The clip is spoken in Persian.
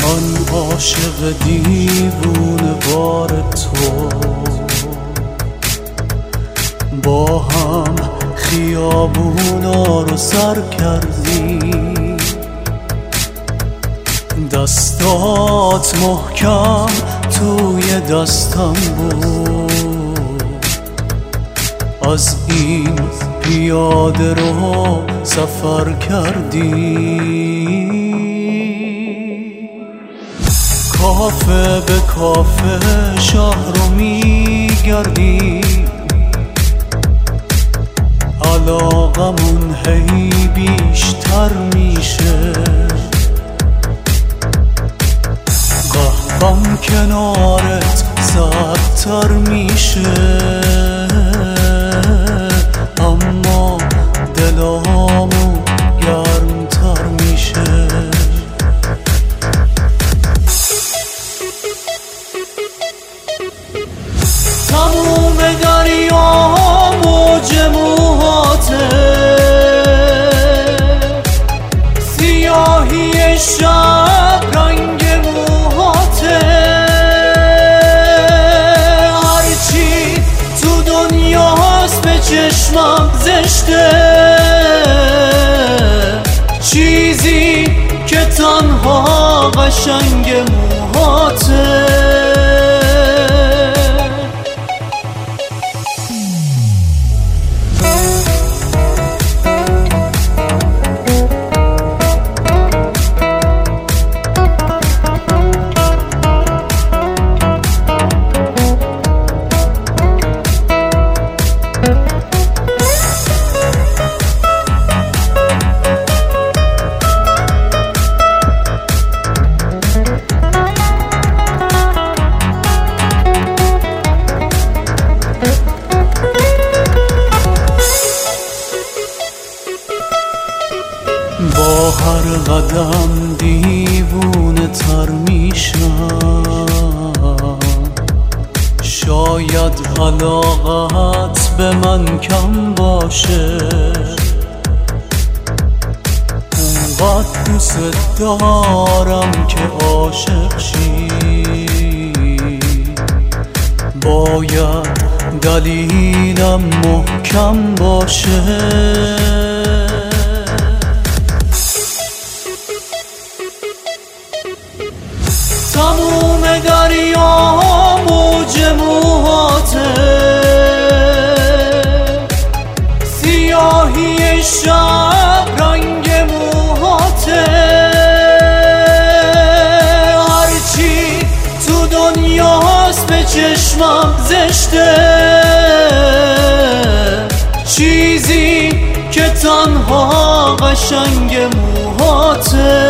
من عاشق دیوونه وار تو، با هم خیابونا رو سر کردیم، دستات محکم توی دستم بود، از این پیاده رو سفر کردیم، کافه به کافه شهر رو میگردیم، علاقمون هی بیشتر میشه، قهوم کنارت زدتر میشه، اما دلامو گرمتر میشه. تموم دریا موج موهاته، سیاهی شب رنگ موهاته، هرچی تو دنیاست به چشمم زشته، چیزی که تنها قشنگ موهاته. با هر قدم دیوونه تر میشم، شاید علاقت به من کم باشه، اونقدر دوست دارم که عاشق شی، باید دلیلم محکم باشه. تموم دریا موج موهاته، سیاهی شب رنگ موهاته، هرچی تو دنیاست به چشمم زشته، چیزی که تنها قشنگ موهاته.